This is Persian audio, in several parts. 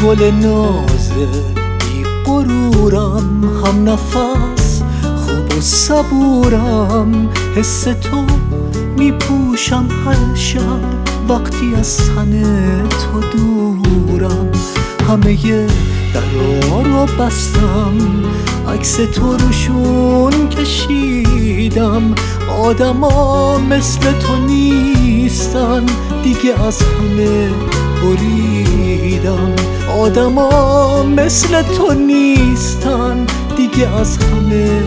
گل نازه بی غرورم، هم نفس خوب و صبورم، حس تو می پوشم هر شب وقتی از تن تو دورم. همه درا رو بستم، عکس تو روشون کشیدم. آدما مثل تو نیستن دیگه، از همه بریدم. آدما مثل تو نیستن دیگه، از همه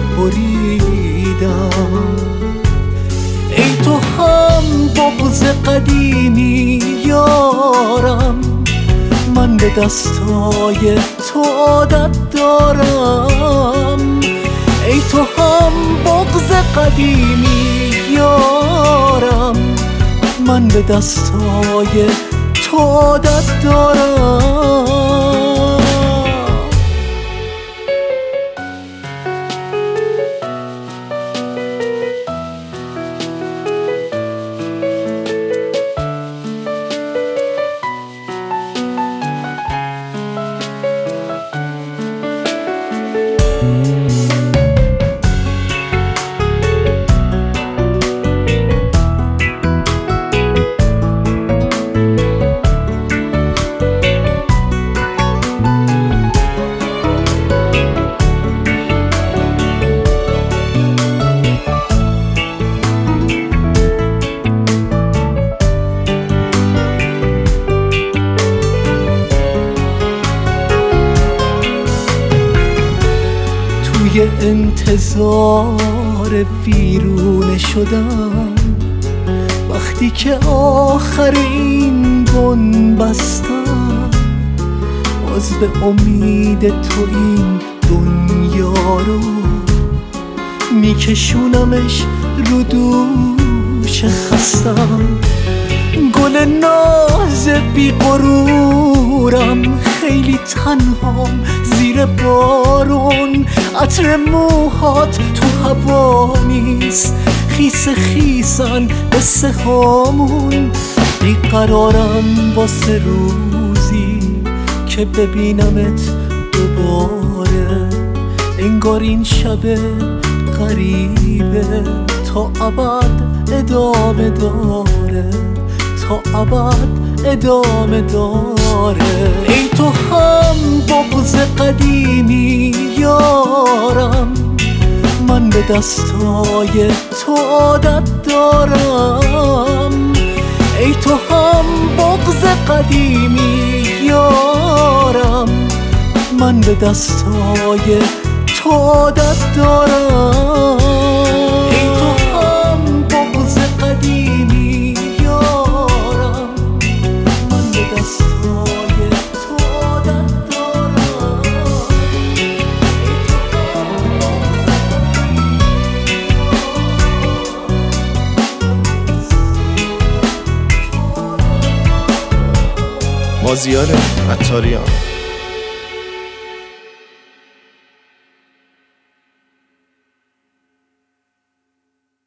بریدم. ای تو هم بغض قدیمی یارم، من به دستای تو عادت دارم. ای تو هم بغض قدیمی یارم، من به دستای تو عادت دارم. توی انتظار ویرونه شدم، وقتی که آخر این بن بستم. باز به امید تو این دنیا رو میکشونمش رو دوش خستم. گل ناز بی غرورم، خیلی تنهام زیر بارون. عطر موهات تو هوا نیست، خیس خیسن قصه هامون. بیقرارم واسه روزی که ببینمت دوباره. انگار این شب غریبه تا ابد ادامه داره، تا ابد ادامه داره. ای تو هم بغض قدیمی یارم، من به دستای تو عادت دارم. ای تو هم بغض قدیمی یارم، من به دستای تو عادت دارم. ای تو هم بغض قدیمی یارم، من به دستای تو عادت دارم. مازیار عطاریان.